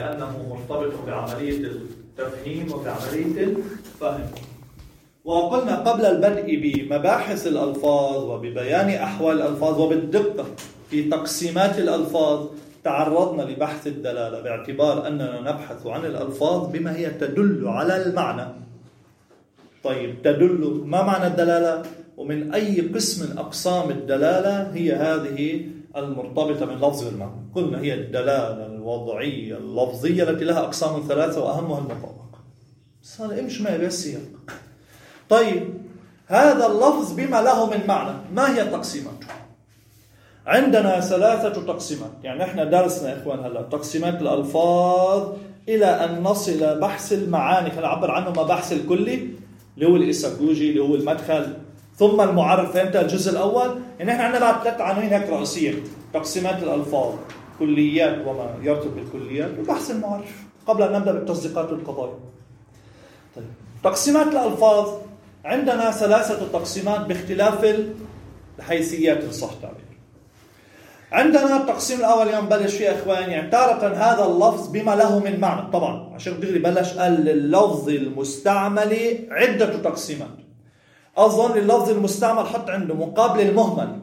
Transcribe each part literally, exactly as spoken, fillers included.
لأنه مرتبط بعملية التفهيم وبعملية الفهم. وقلنا قبل البدء بمباحث الألفاظ وببيان أحوال الألفاظ وبالدقة في تقسيمات الألفاظ تعرضنا لبحث الدلالة، باعتبار أننا نبحث عن الألفاظ بما هي تدل على المعنى. طيب، تدل، ما معنى الدلالة؟ ومن أي قسم من أقسام الدلالة هي هذه المرتبطة من لفظ بالمعنى؟ قلنا هي الدلالة الوضعية اللفظية التي لها أقسام ثلاثة وأهمها المطابقة. صار امشي معي بالسياق. طيب، هذا اللفظ بما له من معنى، ما هي تقسيماته؟ عندنا ثلاثة تقسيمات. يعني احنا درسنا يا إخوان هلا تقسيمات الألفاظ إلى أن نصل بحث المعاني، فنعبر عنه ما بحث الكلي اللي هو الإساكوجي اللي هو المدخل، ثم المعرف. فهمت الجزء الأول؟ يعني احنا عندنا بعد ثلاث عناوين هيك رئيسية: تقسيمات الألفاظ، كليات وما يرتبط بالكليات، وبحث المعرف، قبل أن نبدأ بالتصديقات والقضايا. طيب، تقسيمات الألفاظ عندنا ثلاثة تقسيمات باختلاف الحيثيات إن صح التعبير. عندنا التقسيم الأول اليوم بلش فيه إخوان، يعني تارة هذا اللفظ بما له من معنى. طبعا عشان دغري بلش قال اللفظ المستعمل عدة تقسيمات. أظن اللفظ المستعمل حط عنده مقابل المهمل.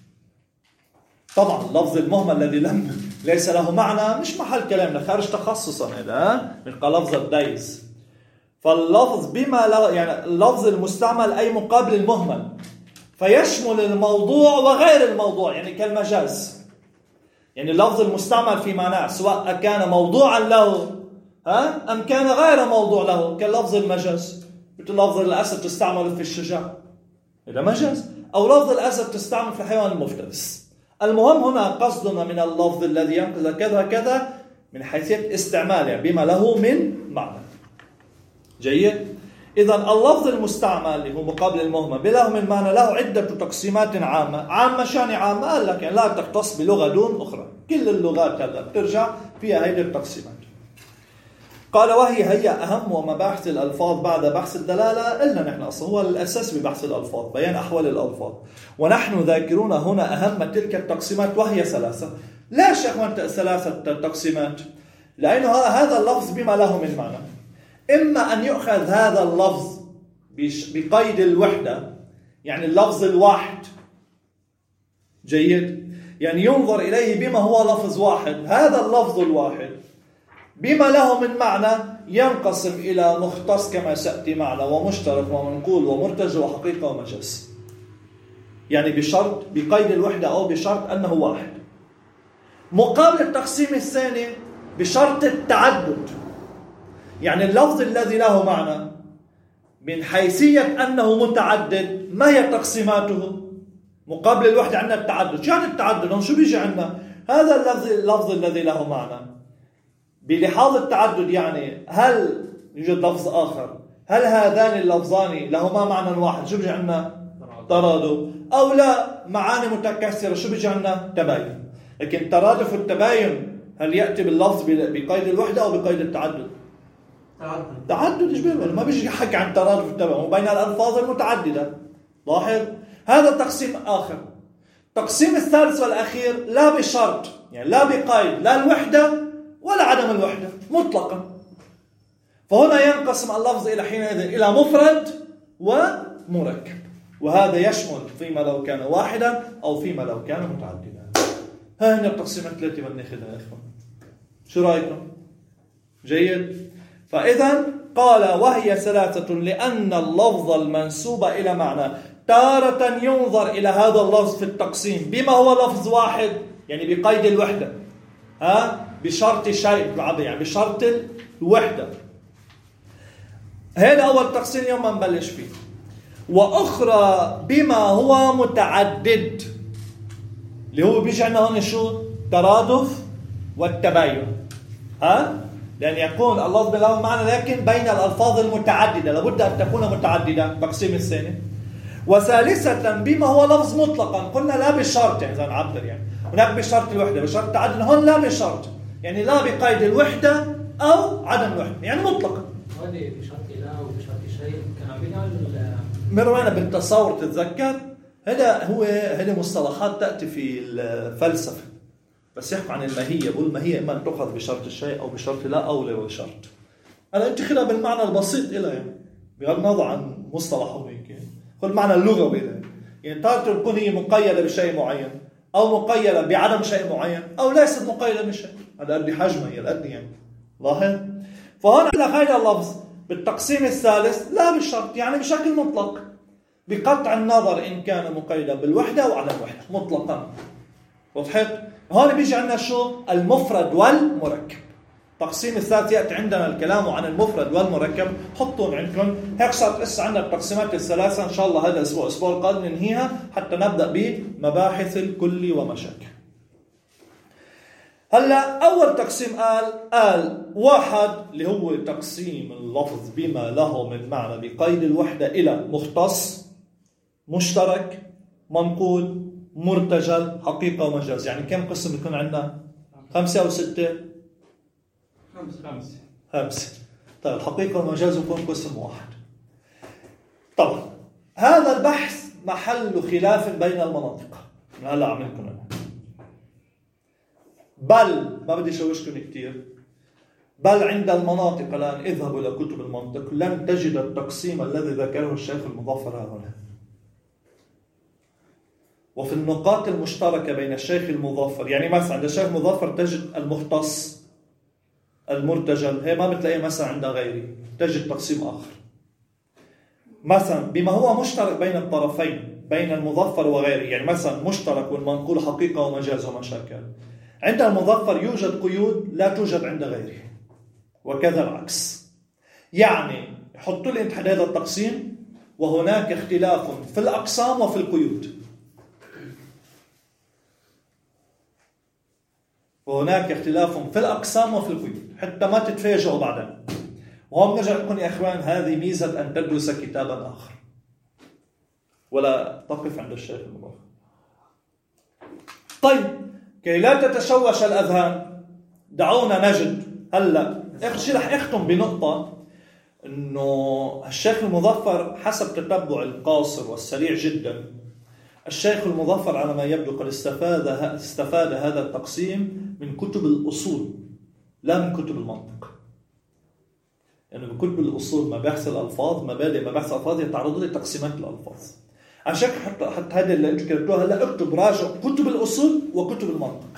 طبعا اللفظ المهمل الذي لم ليس له معنى مش محل كلامنا، خارج تخصصا هذا، من لفظ الدايز. فاللفظ بما له، يعني اللفظ المستعمل أي مقابل المهمل، فيشمل الموضوع وغير الموضوع، يعني كالمجاز. يعني اللفظ المستعمل في معناه سواء كان موضوعا له ها أم كان غير موضوع له، كاللفظ المجاز. مثل لفظ الأسد تستعمل في الشجاع، هذا مجاز. أو لفظ الأسد تستعمل في الحيوان المفترس. المهم هنا قصدنا من اللفظ الذي ينقل كذا كذا من حيثية استعماله، يعني بما له من معنى. جيد؟ إذن اللفظ المستعمل اللي هو مقابل المهمل بله من معنى له عدة تقسيمات عامة. عامة شان عامة؟ قال لك يعني لا تختص بلغة دون أخرى، كل اللغات هلا بترجع فيها هذه التقسيمات. قال وهي هي أهم ومباحث الألفاظ بعد بحث الدلالة. إلا نحن أصلا هو الأساس ببحث الألفاظ، بيان أحوال الألفاظ، ونحن ذاكرون هنا أهم تلك التقسيمات وهي ثلاثة. ليش يا أخوان ثلاثة تقسيمات؟ لأنه هذا اللفظ بما له من معنى، إما أن يؤخذ هذا اللفظ بقيد الوحدة، يعني اللفظ الواحد. جيد؟ يعني ينظر إليه بما هو لفظ واحد. هذا اللفظ الواحد بما له من معنى ينقسم إلى مختص كما سأتي معنا، ومشترك ومنقول ومرتجع وحقيقة ومجاز. يعني بشرط بقيد الوحدة أو بشرط أنه واحد. مقابل التقسيم الثاني بشرط التعدد، يعني اللفظ الذي له معنى من حيثية أنه متعدد، ما هي تقسيماته؟ مقابل الوحدة عندنا التعدد. شو يعني التعدد؟ هون شو بيجي عندنا؟ هذا اللفظ, اللفظ الذي له معنى بلحاظ التعدد، يعني هل يوجد لفظ آخر؟ هل هذان اللفظان لهما معنى واحد؟ شو بيجي عندنا؟ ترادف. أو لا، معاني متكسرة، شو بيجي عندنا؟ تباين. لكن ترادف والتباين هل يأتي باللفظ بقيد الوحدة أو بقيد التعدد؟ تعدد. تعدد إيش بيعمل؟ ما بيجي حق عن ترادف والتباين وبين الألفاظ المتعددة. لاحظ، هذا تقسيم آخر. التقسيم الثالث والأخير لا بشرط، يعني لا بقيد لا الوحدة ولا عدم الوحدة مطلقا. فهنا ينقسم اللفظ إلى حينئذ إلى مفرد ومركب، وهذا يشمل فيما لو كان واحدا أو فيما لو كان متعددا. هذه التقسيمات التي بناخذها يا إخوان. شو رأيكم؟ جيد؟ فإذا قال وهي ثلاثة لأن اللفظ المنسوب إلى معنى تارة ينظر إلى هذا اللفظ في التقسيم بما هو لفظ واحد، يعني بقيد الوحدة، ها بشرط شيء، يعني بشرط الوحدة. هذا أول تقسيم اليوم ما نبلش فيه. وأخرى بما هو متعدد، اللي هو بيجي عندنا هون شو؟ ترادف والتباين. ها؟ لأن يكون اللفظ له معنى لكن بين الألفاظ المتعددة، لابد أن تكون متعددة. التقسيم الثاني. وثالثة بما هو لفظ مطلقا، قلنا لا بشرط، يعني إذا نعبر يعني هناك بشرط الوحدة بشرط التعدد، هون لا بشرط، يعني لا بقيد الوحدة أو عدم الوحدة، يعني مطلقا. هذه بشرط لا وبشرط شيء كان عم بينقال مروانا بالتصور. تتذكر هذا هو هذه مصطلحات تأتي في الفلسفة. بس يحكوا عن الماهية، بقول الماهية إما أن تؤخذ بشرط الشيء أو بشرط لا أو لا بشرط. أنا أنت خلها بالمعنى البسيط إلها يعني بغض النظر عن مصطلحه هيك يعني. خذ المعنى اللغوي إلها يعني تارة تكون هي مقيدة بشيء معين أو مقيدة بعدم شيء معين أو ليست مقيدة بشيء. هذا قد حجمها هي قد يعني لاحظ. فهون على هذا اللفظ بالتقسيم الثالث لا بالشرط يعني بشكل مطلق بقطع النظر إن كان مقيدا بالوحدة أو على الوحدة مطلقا. وضحت؟ هون بيجي عندنا شو المفرد والمركب. التقسيم الثالث يأتي عندنا الكلام عن المفرد والمركب. حطوا عندكم هيك صارت لسه عندنا التقسيمات الثلاثة إن شاء الله هذا الأسبوع الأسبوع القادم ننهيها حتى نبدأ بمباحث الكل ومشاكل. هلا أول تقسيم قال قال واحد اللي هو تقسيم اللفظ بما له من معنى بقيد الوحدة إلى مختص مشترك منقول مرتجل حقيقة ومجاز. يعني كم قسم يكون عندنا؟ خمسة أو ستة؟ خمسة خمسة خمسة. طيب الحقيقة والمجاز يكون قسم واحد. طبعا هذا البحث محل خلاف بين المناطق. هلا عملكم أنا بل ما بدي شوشكم كتير بل عند المناطق الآن اذهبوا إلى كتب المنطق لن تجد التقسيم الذي ذكره الشيخ المظفر هنا. وفي النقاط المشتركة بين الشيخ المظفر يعني مثلا عند الشيخ المظفر تجد المختص المرتجل هي ما بتلاقيه مثلا عند غيره تجد تقسيم آخر. مثلا بما هو مشترك بين الطرفين بين المظفر وغيره يعني مثلا مشترك والمنقول حقيقة ومجاز ومشاكل. عند المظفر يوجد قيود لا توجد عند غيره وكذا العكس. يعني حطوا لي انت هذا التقسيم وهناك اختلاف في الأقسام وفي القيود. وهناك اختلاف في الأقسام وفي القيود حتى ما تتفاجئوا بعدين. وهم نرجع لكم يا إخوان هذه ميزة أن تدرس كتابا آخر ولا تقف عند الشيخ المظفر. طيب كي لا تتشوش الأذهان دعونا نجد هلا اخشي رح اختم بنقطة انه الشيخ المظفر حسب تتبع القاصر والسريع جدا الشيخ المظفر على ما يبدو قد استفاد استفاد هذا التقسيم من كتب الأصول لا من كتب المنطق. يعني بكتب الأصول مباحث الألفاظ مبادئ مباحث الألفاظ يتعرضون لتقسيمات الألفاظ. عشان حتى حتى هذا اللي انت كتبتوه هلا اكتب راجع كتب الأصول وكتب المنطق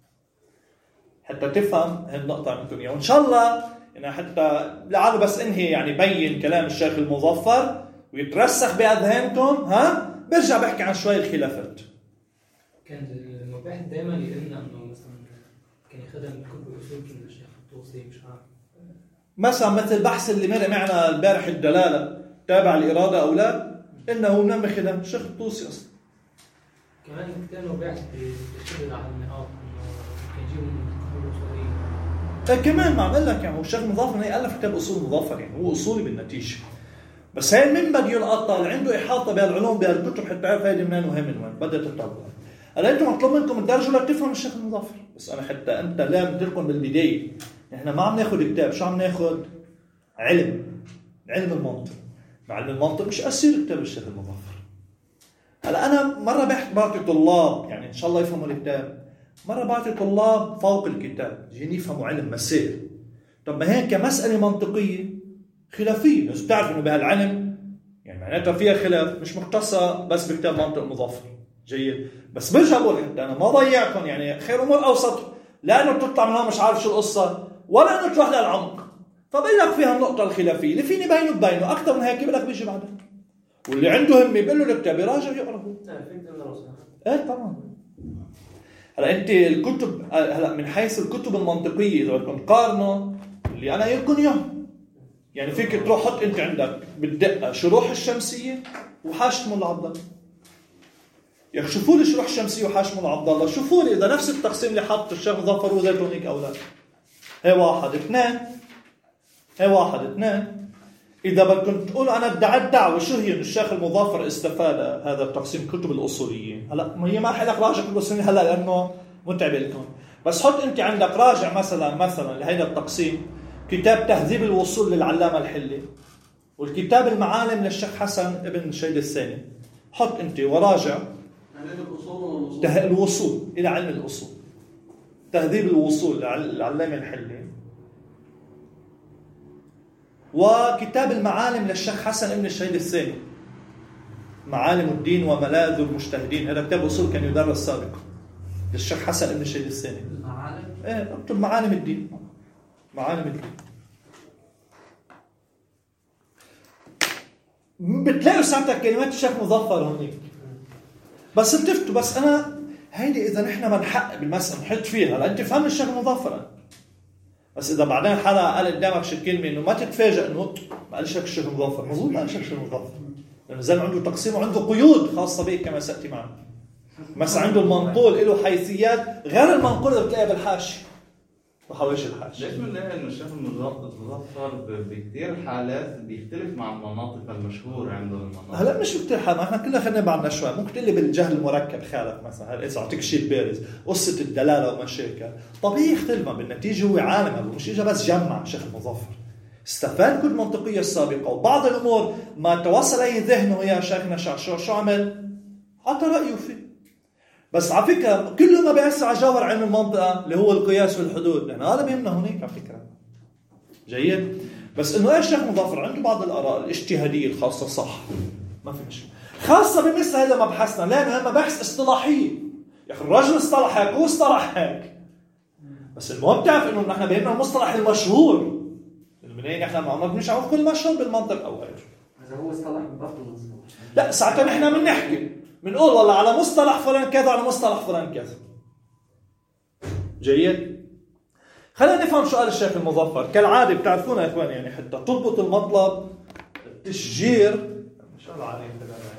حتى تفهم هالنقطة عندكم اياها. وان شاء الله يعني حتى لعله بس انهي يعني بين كلام الشيخ المظفر ويترسخ بأذهانكم ها برجع بحكي عن شوي الخلافات. كان المباحث دائما يقولنا انه مثلا كان يخدم كتب الأصول كان الشيخ الطوسي مش عارف مثلا مثل بحث اللي مرق معنا البارح الدلالة تابع الإرادة أو لا إنه من خدم الشيخ الطوسي أصلا. كمان كانوا بيحث بيشتغل على النقاط انه كان يجيبوا من الكتب الأصولية. كمان ما عمل لك يعني هو الشيخ مظفر يألف كتاب أصول مظفر يعني هو أصولي بالنتيجة. بس هاي من بده يلقطها اللي عنده إحاطة بهالعلوم بهالكتب حتى تعرف هاي منين وهي من وين بدها تتطور. هلا أنتم مطلوب منكم تدرجوا لتفهموا الشيخ المظفر. بس أنا حتى أنت لا بدلكم بالبداية نحن ما عم ناخذ كتاب شو عم ناخذ علم علم المنطق. مع علم المنطق مش أسير كتاب الشيخ المظفر. هلا أنا مرة بحكي بعطي طلاب يعني إن شاء الله يفهموا الكتاب مرة بعطي طلاب فوق الكتاب جيني يفهموا علم مسائل. طب ما هيك كمسألة منطقية خلافية لازم تعرف إنه بهالعلم يعني معناتها فيها خلاف مش مختصة بس بكتاب منطق مظفر جيد. بس برجع بقول حتى أنا ما ضيعكم يعني خير أمور أوسط لا إنه بتطلع منها مش عارف شو القصة ولا إنه تروح للعمق. فبقول لك فيها النقطة الخلافية اللي فيني بينه وبينه أكثر من هيك بقول لك بيجي بعدها. واللي عنده همي بقول له الكتاب يراجع يقرأه. إيه طبعا. هلا أنت الكتب هلا من حيث الكتب المنطقية إذا بدكم تقارنوا اللي أنا يقولكم إياه يعني فيك تروح حط أنت عندك بالدقة شروح الشمسية وحاشمه العبد الله. يا أخي شوفوا لي شروح الشمسية وحاشمه العبد الله شوفوا لي إذا نفس التقسيم اللي حط الشيخ مظفر وذاته هيك أو لا. هي واحد اثنين هي واحد اثنين. إذا بدكم تقولوا أنا ادعيت دعوة شو هي الشيخ المظفر استفاد هذا التقسيم كتب الأصولية. هلا ما هي ما حلك راجع كتب الأصولية هلا لأنه متعب لكم. بس حط أنت عندك راجع مثلا مثلا لهذا التقسيم كتاب تهذيب الوصول للعلامة الحلي والكتاب المعالم للشيخ حسن ابن شيد الثاني. حط أنت وراجع الوصول الوصول إلى علم الأصول تهذيب الوصول للعلامة الحلي، وكتاب المعالم للشيخ حسن ابن الشهيد الثاني، معالم الدين وملاذ المجتهدين. هذا كتاب أصول كان يدرس سابقا للشيخ حسن ابن الشهيد الثاني. المعالم؟ ايه اكتب معالم الدين، معالم الدين. بتلاقوا ساعتها كلمات الشيخ مظفر هونيك. بس التفتوا، بس أنا هيدي إذا نحن بنحقق بالمسألة نحط فيها لأنت فهم الشيخ مظفر. بس إذا بعدين حدا قال قدامك شي كلمة إنه ما تتفاجئ إنه ما قالش لك الشيخ مظفر، مظبوط ما قالش لك الشيخ مظفر، لأنه زي ما عنده تقسيم وعنده قيود خاصة به كما سأتي معنا. مثلا عنده المنقول له حيثيات غير المنقول اللي بتلاقيها بالحاشية وحواشي الحاشية. ليش بنلاقي إنه الشيخ المظفر بكثير حالات بيختلف مع المناطق المشهورة عنده المناطق؟ هلا مش بكثير حالات، احنا كلنا خلينا بعدنا شوي. ممكن تقول لي بالجهل المركب خالف مثلا، هلا إذا أعطيك شيء بارز قصة الدلالة ومشاكل طبيعي يختلف، ما بالنتيجة هو عالم، مش إجا بس جمع الشيخ المظفر، استفاد كل المنطقية السابقة وبعض الأمور ما توصل أي ذهنه يا شيخنا شو شو عمل؟ عطى رأيه فيه. بس على فكرة كله ما بيأثر على جوهر علم المنطقة اللي هو القياس والحدود، لأن هذا بيهمنا هناك على فكرة. جيد؟ بس إنه إيش الشيخ مظفر عنده بعض الآراء الاجتهادية الخاصة صح، ما في مشكلة، خاصة بمثل هذا مبحثنا، لأنه مباحث اصطلاحية. يا أخي الرجل اصطلح هيك هو اصطلح هيك، بس المهم تعرف إنه نحن بيهمنا المصطلح المشهور. المنين نحن ما بنمشي على كل مشهور بالمنطق أو غيره. إذا هو اصطلح ببطل لا ساعتها نحن بنحكي بنقول والله على مصطلح فلان كذا على مصطلح فلان كذا. جيد؟ خلينا نفهم سؤال الشيخ المظفر كالعادة. بتعرفونا يا اخوان يعني حتى تضبط المطلب التشجير ان شاء الله عليك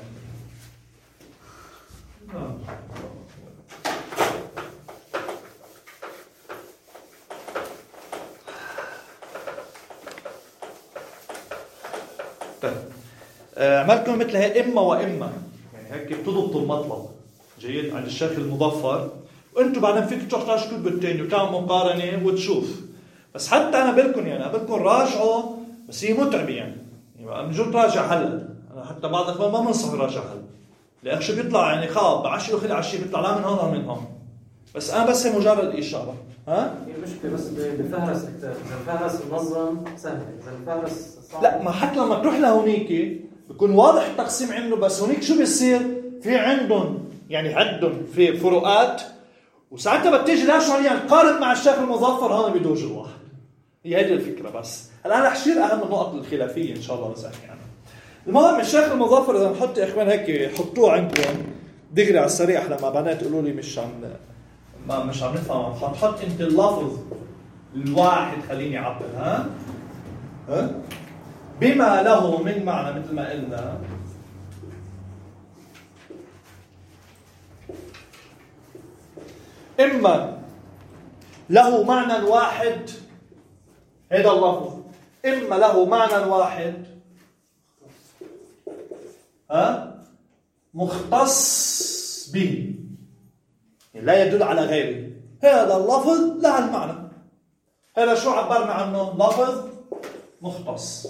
طيب عملكم مثل هي إما وإما، يعني هيك بتضبطوا المطلب. جيد؟ عند الشيخ المظفر، وانتم بعدين فيك تروح تراجعوا الكتب الثاني وتعمل مقارنه وتشوف. بس حتى انا بقولكم يعني بقولكم راجعوا، بس هي متعبه يعني. يعني بنجو تراجع هلا، انا حتى بعض الاخوان ما بنصح يراجع هلا. لأن شو بيطلع يعني خاب عشي وخلي عشي بيطلع لا من هون ولا من هون. بس انا بس هي مجرد اشاره. ها؟ هي المشكله بس بفهرس الكتاب، اذا الفهرس منظم سهل، اذا الفهرس صعب. لا ما حتى لما تروح لهونيك بيكون واضح التقسيم عنده، بس هونيك شو بيصير؟ في عندهم يعني عندهم في فروقات، وساعتها بتيجي لا شرعيا قارن مع الشيخ المظفر هون بيدوج الواحد. هي هذه الفكره بس. الان رح اشير اهم النقط الخلافيه ان شاء الله بس احكي عنها. المهم الشيخ المظفر اذا نحط يا اخوان هيك حطوه عندكم دغري على السريع لما بعدين تقولوا لي مش عم ما مش عم نفهم. حط انت اللفظ الواحد خليني اعبر. ها ها بما له من معنى مثل ما قلنا. إما له معنى واحد، هذا اللفظ إما له معنى واحد ها مختص به لا يدل على غيره. هذا اللفظ له المعنى، هذا شو عبرنا عنه؟ لفظ مختص.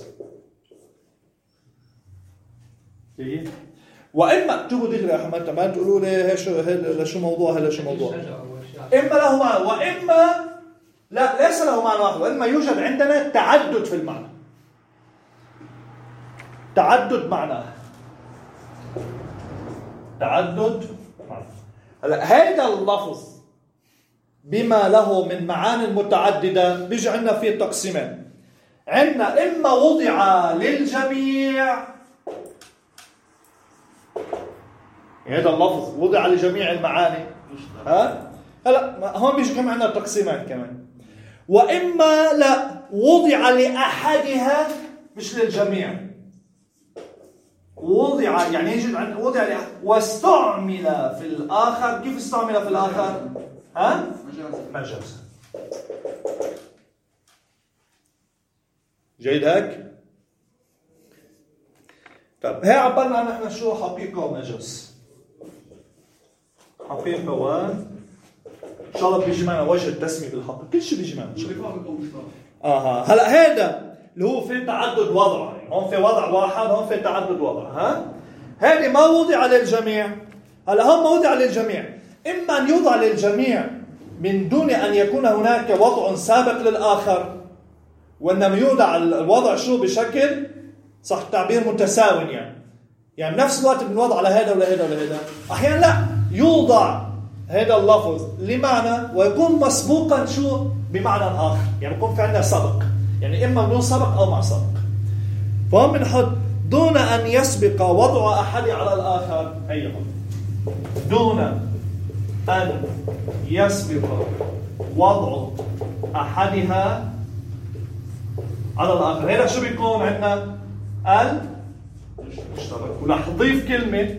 جيد؟ وإما اكتبوا دغري يا حمد ما تقولوا لي شو هذا شو موضوع هذا شو موضوع. إما له معنى وإما لا ليس له معنى واحد، وإما يوجد عندنا تعدد في المعنى. تعدد معناه. تعدد معناه. هلا هذا اللفظ بما له من معاني متعددة بيجي عندنا فيه تقسيمين. عندنا إما وضع للجميع، هذا اللفظ وضع لجميع المعاني. ها هلا هون بيجي كمان عندنا تقسيمات كمان. وإما لا وضع لأحدها مش للجميع، وضع يعني يجي عند وضع لأحد واستعمل في الآخر. كيف استعمل في الآخر؟ ها مجاز. جيد هيك؟ طب هي عبرنا نحن شو حقيقة ومجاز. حقيقة و إن شاء الله بيجي معنا وجه التسمية بالحق، كل شيء بيجي معنا. آه هلا هذا اللي هو في تعدد وضع، يعني هون في وضع واحد هون في تعدد وضع. ها هذه ما وضع للجميع. هلا هون ما وضع للجميع، إما أن يوضع للجميع من دون أن يكون هناك وضع سابق للآخر، وإنما يوضع الوضع شو بشكل صح التعبير متساوٍ يعني يعني بنفس الوقت بنوضع على هذا ولا هذا ولا هذا. أحيانا لا يوضع هذا اللفظ لمعنى ويكون مسبوقا شو بمعنى آخر، يعني يكون في عندنا سبق، يعني إما بدون سبق أو مع سبق. فهم بنحط دون أن يسبق وضع أحد على الآخر، هي دون أن يسبق وضع أحدها على الآخر. هذا شو بيكون عندنا؟ المشترك. ورح تضيف كلمة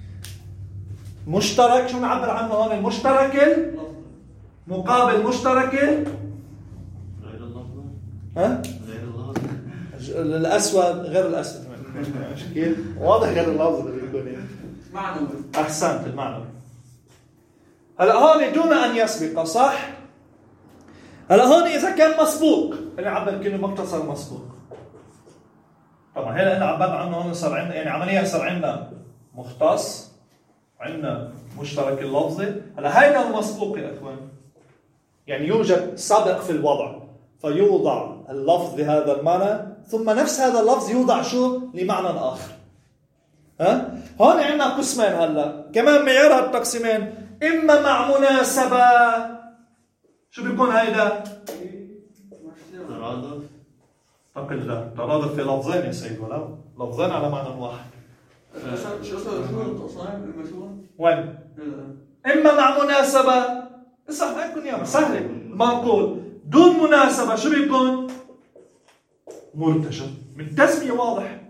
مشترك. شو نعبر عنه هون؟ المشترك مقابل مشترك غير اللفظ. ها؟ غير اللفظ. الأسود غير الأسود. مش كيف؟ واضح غير اللفظ اللي بيكون معنوي. أحسنت، المعنوي. هلا هون دون أن يسبق، صح؟ هلا هون إذا كان مسبوق، أنا عبر كلمة مختصر مسبوق. طبعا هلا أنا عبرنا عنه هون صار عندنا يعني عمليا صار عندنا مختص، عندنا مشترك اللفظي. هلا هيدا المسبوق يا اخوان، يعني يوجد سابق في الوضع، فيوضع اللفظ بهذا المعنى ثم نفس هذا اللفظ يوضع شو لمعنى آخر. ها هون عندنا قسمين. هلا كمان معيار التقسيمين إما مع مناسبة. شو بيكون هيدا؟ ترادف. تقل لا ترادف في لفظين يا سيد، ولو لفظين على معنى واحد. شو اسمه التصنيف المشهور؟ وين؟ إما مع مناسبة. اسمع ما يكون يوم سهلة. منقول دون مناسبة شو بيكون؟ مرتجل. من تسمية واضح.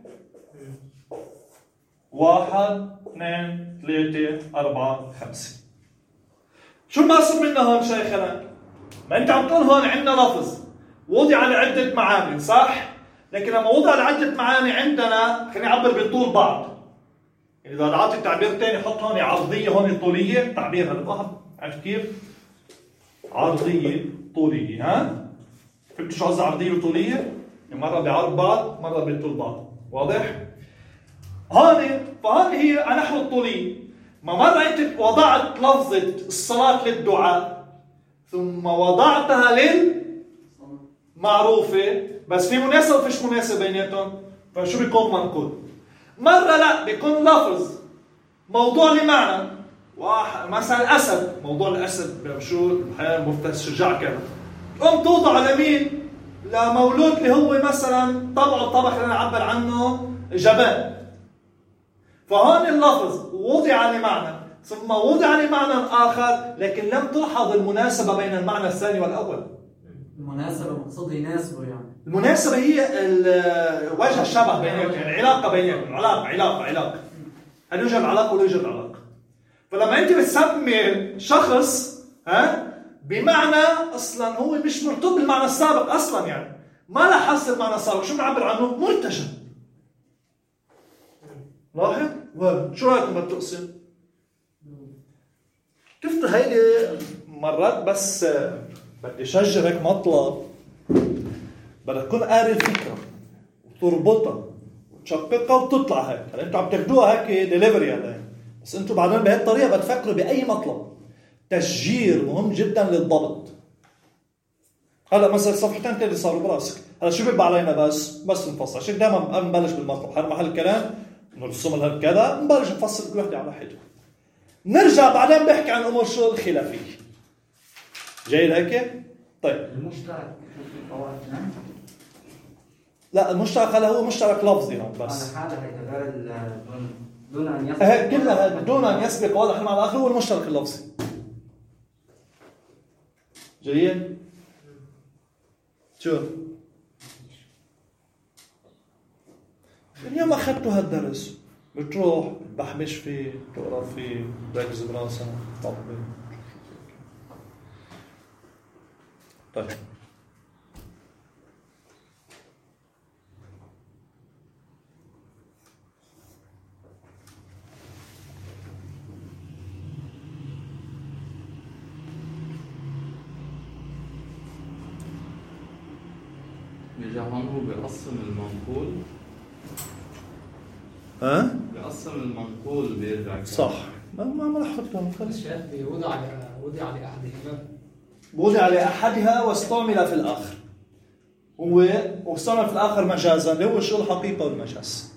واحد اثنين ثلاثة أربعة خمسة. شو المقصود منه هون شيخنا؟ ما أنت عم تقول هون عندنا لفظ وضع لعدة معاني، صح؟ لكن لما وضع لعدة معاني عندنا خلينا نعبر بطول بعض. يعني إذا أعطي تعبير ثاني حط هون عرضية هون طولية، تعبير هذا واحد عرفت كيف؟ عرضية طولية. ها؟ فهمت شو قصدي عرضية وطولية؟ يعني مرة بعرض بعض مرة بطول بعض. واضح؟ هون فهون هي على نحو الطولية. ما مرة أنت وضعت لفظة الصلاة للدعاء ثم وضعتها للمعروفة بس في مناسبة وفيش مناسبة بيناتهم، فشو بيكون منقول؟ مرة لا بيكون لفظ موضوع لمعنى واحد، مثلا أسد، موضوع الأسد شو الحياة مفتاح شجاع كذا، تقوم توضع لمين؟ لمولود اللي هو مثلا طبعه الطبخ اللي نعبر عنه جبان. فهون اللفظ وضع لمعنى ثم وضع لمعنى آخر، لكن لم تلحظ المناسبة بين المعنى الثاني والأول. المناسبة مقصود يناسبه يعني. المناسبة هي وجه الشبه بينهم، يعني علاقة بينهم، علاقة علاقة علاقة. هل يوجد علاقة ولا يوجد علاقة؟ فلما أنت بتسمي شخص ها بمعنى أصلا هو مش مرتبط بالمعنى السابق أصلا، يعني ما لاحظت المعنى السابق، شو بنعبر عنه؟ مرتجل. لاحظ؟ شو رأيكم بالتقسيم؟ شفتوا هيدي مرات بس بدي شجر هيك مطلب بدك تكون قاري الفكرة وتربطها وتشققها وتطلع هيك. هلا انتوا عم تاخدوها هيك ديليفري هلا، بس انتوا بعدين بهي الطريقة بتفكروا بأي مطلب. تشجير مهم جدا للضبط. هلا مثلا صفحتين ثلاثة صاروا براسك، هلا شو بيبقى علينا بس بس نفصل. عشان دائما قبل نبلش بالمطلب هذا محل الكلام نرسم لها كذا نبلش نفصل كل وحده على حده. نرجع بعدين بحكي عن امور شو الخلافيه. جيد هيك؟ طيب المشترك في قواعد. لا المشترك هلا هو مشترك لفظي هون بس. انا حاجه هيك غير دون ان يسبق. هيك كلها دون ان يسبق واضح مع الاخر هو المشترك اللفظي. جيد؟ شو؟ اليوم اخذتوا هالدرس بتروح بحبش فيه تقرا فيه بركز براسك طبق. طيب بيجي هون هو بيقسم المنقول. ها؟ بيقسم المنقول بيرجع صح. ما ما ما راح احطهم الشيخ وضع وضع لأحدهما وضع لأحدها واستعمل في الآخر. هو واستعمل في الآخر مجازا اللي هو شو الحقيقة والمجاز.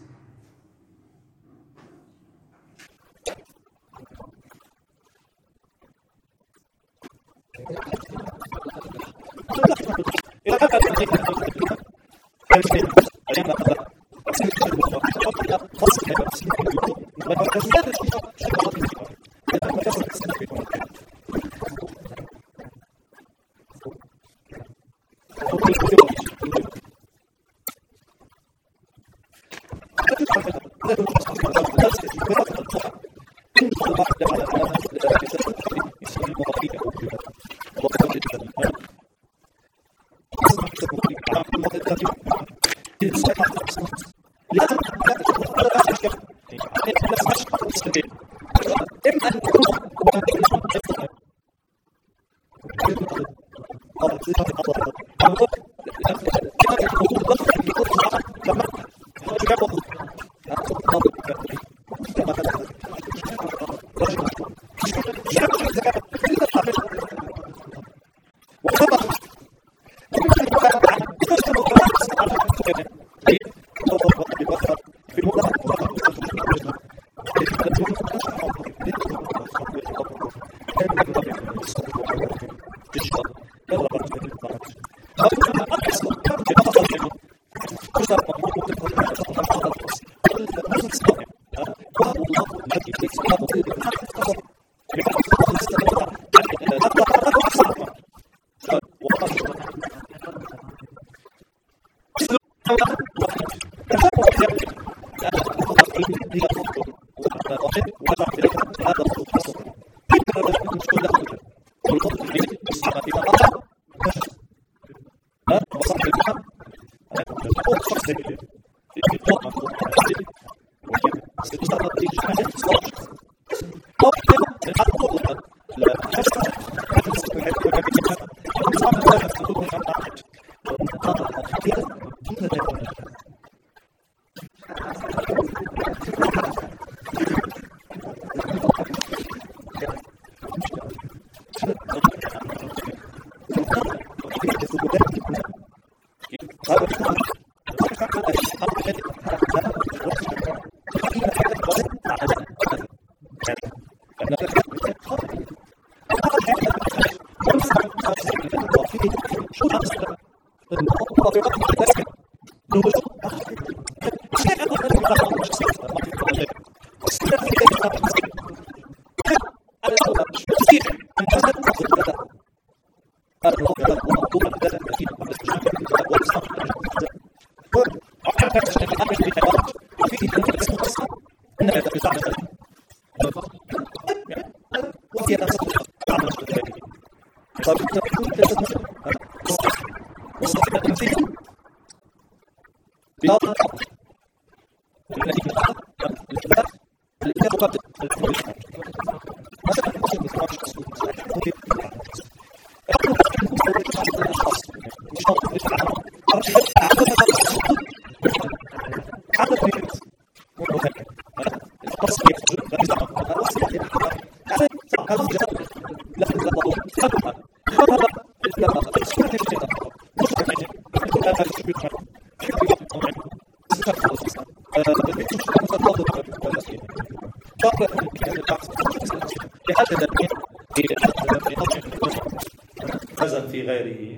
في غيره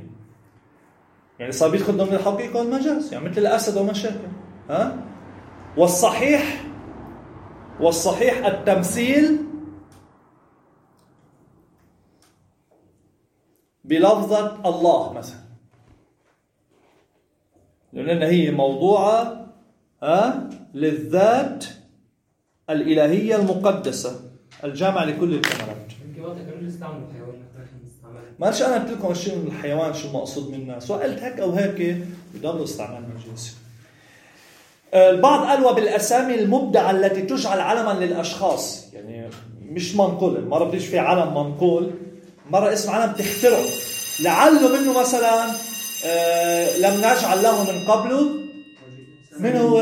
يعني صار بيدخل ضمن الحقيقة والمجاز، يعني مثل الأسد ومشاكل. ها والصحيح والصحيح التمثيل بلفظة الله مثلا، لأن هي موضوعة ها للذات الإلهية المقدسة الجامعة لكل الكمالات. ما قالش أنا قلت لكم شو من الحيوان شو مقصود منها، سواء قلت هيك أو هيك بضل استعمال مجازي. البعض قال وبالأسامي المبدعة التي تجعل علما للأشخاص، يعني مش منقول، مرة بديش في علم منقول، مرة اسم علم تخترعه، لعله منه مثلا آه لم نجعل له من قبله من هو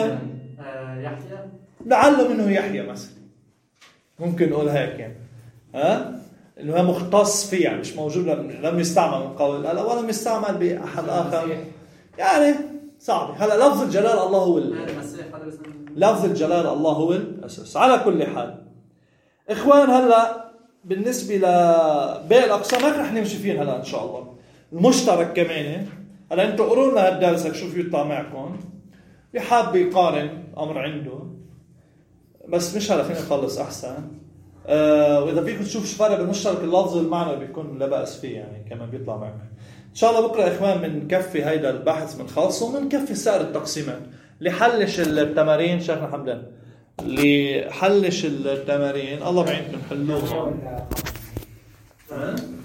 يحيى، لعله منه يحيى مثلا، ممكن نقول هيك يعني. ها انه هو مختص فيها، مش موجود، لم يستعمل من قول الله ولم يستعمل باحد اخر، يعني صعب. هلا لفظ الجلال الله هو لفظ الجلال الله هو الاساس على كل حال. اخوان هلا بالنسبه لباقي الاقسام هيك رح نمشي فيهم هلا ان شاء الله. المشترك كمان هلا انتم قروا لنا هالدرس شوفوا يطلع معكم، اللي حاب يقارن امر عنده، بس مش هلا خلينا نخلص احسن. آه واذا فيكم تشوفوا شو فرق بالمشترك اللفظي والمعنى بيكون لا باس فيه، يعني كمان بيطلع معكم ان شاء الله. بكره اخوان بنكفي هيدا البحث بنخلصه وبنكفي سائر التقسيمات. اللي حلش التمارين شيخنا حمدان، اللي حلش التمارين الله بعينكم حلوها.